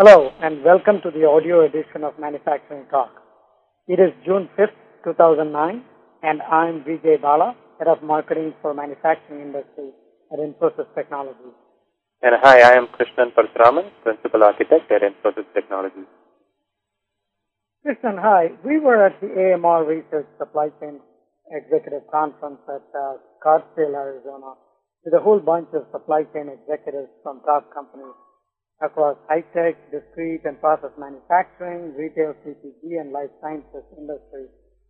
Hello and welcome to the audio edition of Manufacturing Talk. It is June 5th, 2009 and I'm Vijay Bala, Head of Marketing for Manufacturing Industry at Infosys Technologies. And hi, I am Krishnan Parasuraman, Principal Architect at Infosys Technologies. Krishnan, hi. We were at the AMR Research Supply Chain Executive Conference at Scottsdale, Arizona, with a whole bunch of supply chain executives from top companies across high-tech, discrete, and process manufacturing, retail, CPG, and life sciences industries.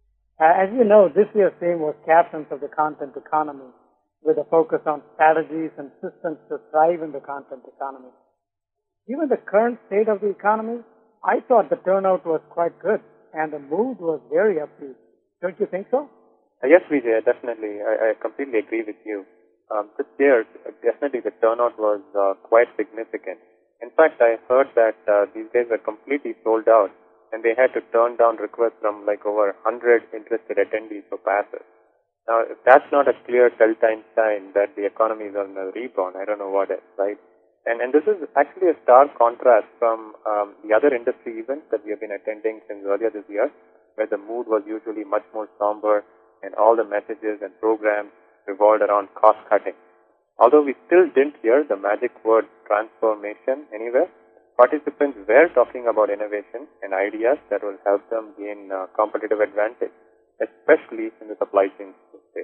As you know, this year's theme was Captains of the Content Economy, with a focus on strategies and systems to thrive in the content economy. Given the current state of the economy, I thought the turnout was quite good, and the mood was very upbeat. Don't you think so? Yes, Vijay, definitely. I completely agree with you. This year, definitely the turnout was quite significant. In fact, I heard that these days were completely sold out, and they had to turn down requests from like over 100 interested attendees for passes. Now, if that's not a clear telltale sign that the economy is on a rebound, I don't know what is, right? And this is actually a stark contrast from the other industry events that we have been attending since earlier this year, where the mood was usually much more somber and all the messages and programs revolved around cost cutting. Although we still didn't hear the magic word transformation anywhere, participants were talking about innovation and ideas that will help them gain competitive advantage, especially in the supply chain space.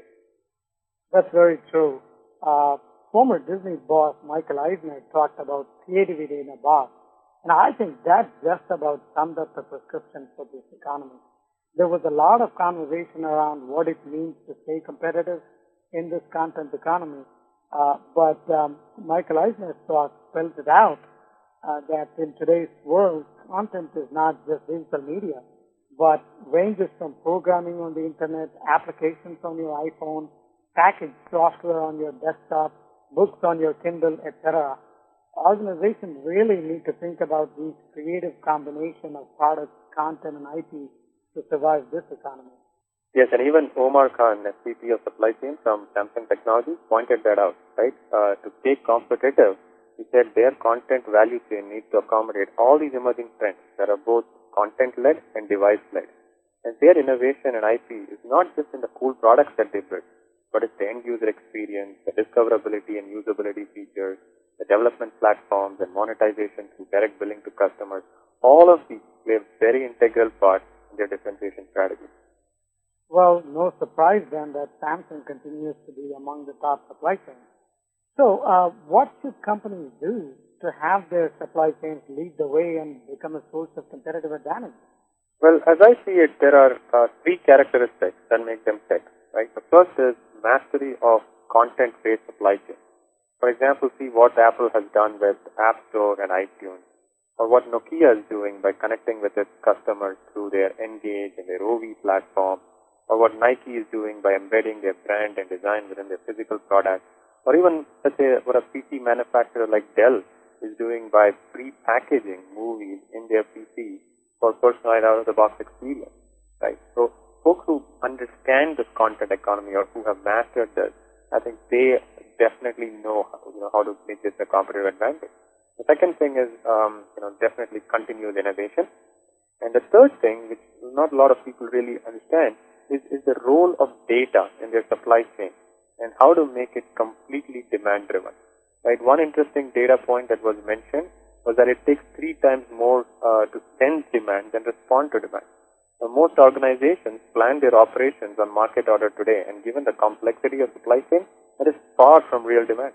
That's very true. Former Disney boss Michael Eisner talked about creativity in a box, and I think that just about summed up the prescription for this economy. There was a lot of conversation around what it means to stay competitive in this content economy. But Michael Eisner's talk spells it out that in today's world, content is not just digital media, but ranges from programming on the internet, applications on your iPhone, packaged software on your desktop, books on your Kindle, etc. Organizations really need to think about these creative combination of products, content, and IP to survive this economy. Yes, and even Omar Khan, SVP of Supply Chain from Samsung Technologies, pointed that out, right? To stay competitive, he said their content value chain needs to accommodate all these emerging trends that are both content-led and device-led. And their innovation and IP is not just in the cool products that they build, but it's the end-user experience, the discoverability and usability features, the development platforms, and monetization through direct billing to customers. All of these play a very integral part in their differentiation strategy. Well, no surprise then that Samsung continues to be among the top supply chains. So, what should companies do to have their supply chains lead the way and become a source of competitive advantage? Well, as I see it, there are three characteristics that make them tick, right? The first is mastery of content-based supply chain. For example, see what Apple has done with App Store and iTunes, or what Nokia is doing by connecting with its customers through their Engage and their OV platform, or what Nike is doing by embedding their brand and design within their physical products, or even, let's say, what a PC manufacturer like Dell is doing by pre-packaging movies in their PC for personalized out-of-the-box experience, right? So, folks who understand this content economy or who have mastered this, I think they definitely know how to make this a competitive advantage. The second thing is, definitely continuous innovation. And the third thing, which not a lot of people really understand, is the role of data in their supply chain and how to make it completely demand-driven. Right? One interesting data point that was mentioned was that it takes 3 times more to sense demand than respond to demand. So most organizations plan their operations on market order today, and given the complexity of supply chain, that is far from real demand.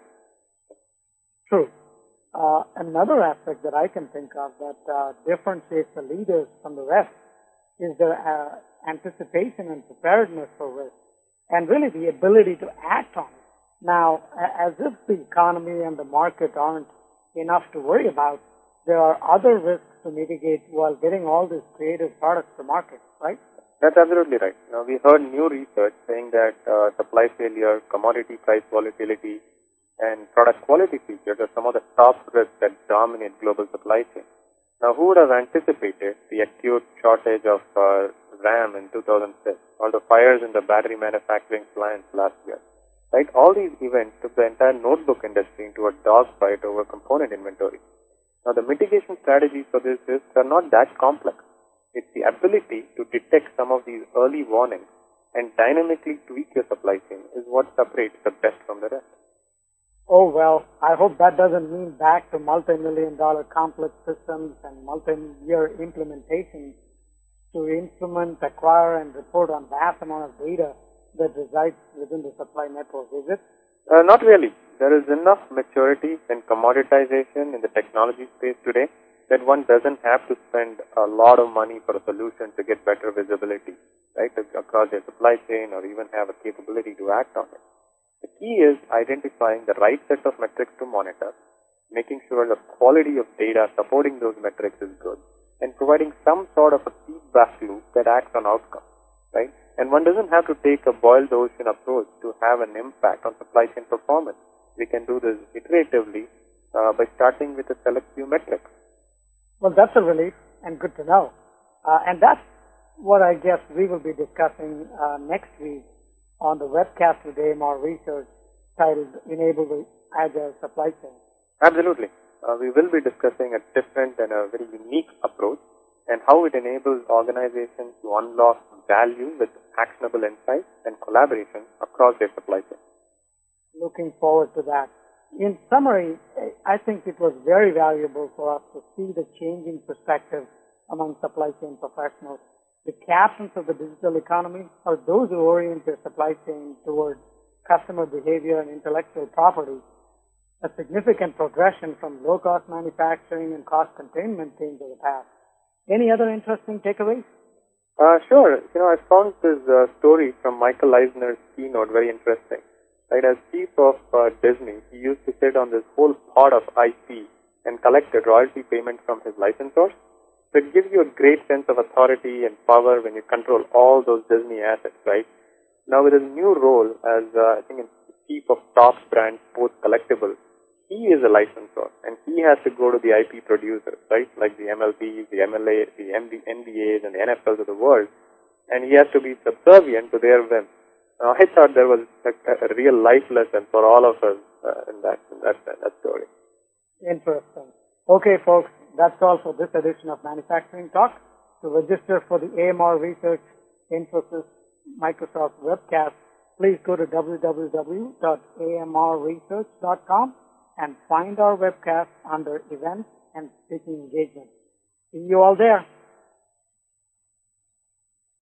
True. Another aspect that I can think of that differentiates the leaders from the rest is their anticipation and preparedness for risk, and really the ability to act on it. Now, as if the economy and the market aren't enough to worry about, there are other risks to mitigate while getting all these creative products to market, right? That's absolutely right. Now, we heard new research saying that supply failure, commodity price volatility, and product quality features are some of the top risks that dominate global supply chain. Now, who would have anticipated the acute shortage of RAM in 2006, or the fires in the battery manufacturing plants last year? Right? All these events took the entire notebook industry into a dogfight over component inventory. Now, the mitigation strategies for these risks are not that complex. It's the ability to detect some of these early warnings and dynamically tweak your supply chain is what separates the best from the rest. Oh, well, I hope that doesn't mean back to multi-million-dollar complex systems and multi-year implementations to instrument, acquire, and report on vast amount of data that resides within the supply network, is it? Not really. There is enough maturity and commoditization in the technology space today that one doesn't have to spend a lot of money for a solution to get better visibility, right, across their supply chain or even have a capability to act on it. The key is identifying the right set of metrics to monitor, making sure the quality of data supporting those metrics is good, and providing some sort of a feedback loop that acts on outcomes, right? And one doesn't have to take a boiled ocean approach to have an impact on supply chain performance. We can do this iteratively by starting with a select few metrics. Well, that's a relief and good to know. And that's what I guess we will be discussing next week on the webcast with AMR Research titled Enable the Agile Supply Chain. Absolutely. We will be discussing a different and a very unique approach and how it enables organizations to unlock value with actionable insights and collaboration across their supply chain. Looking forward to that. In summary, I think it was very valuable for us to see the changing perspective among supply chain professionals. The captains of the digital economy are those who orient their supply chain towards customer behavior and intellectual property, a significant progression from low-cost manufacturing and cost containment themes of the past. Any other interesting takeaways? Sure. I found this story from Michael Eisner's keynote very interesting. Right, as chief of Disney, he used to sit on this whole pot of IP and collected royalty payments from his licensors. So it gives you a great sense of authority and power when you control all those Disney assets, right? Now with his new role as, I think, chief of Topps brand Sports Collectibles, he is a licensor and he has to go to the IP producers, right? Like the MLBs, the MLAs, the NBAs and the NFLs of the world. And he has to be subservient to their whims. I thought there was a real life lesson for all of us in that story. Interesting. Okay, folks, that's all for this edition of Manufacturing Talk. To register for the AMR Research Infosys Microsoft webcast, please go to www.amrresearch.com and find our webcast under Events and Speaking Engagement. See you all there.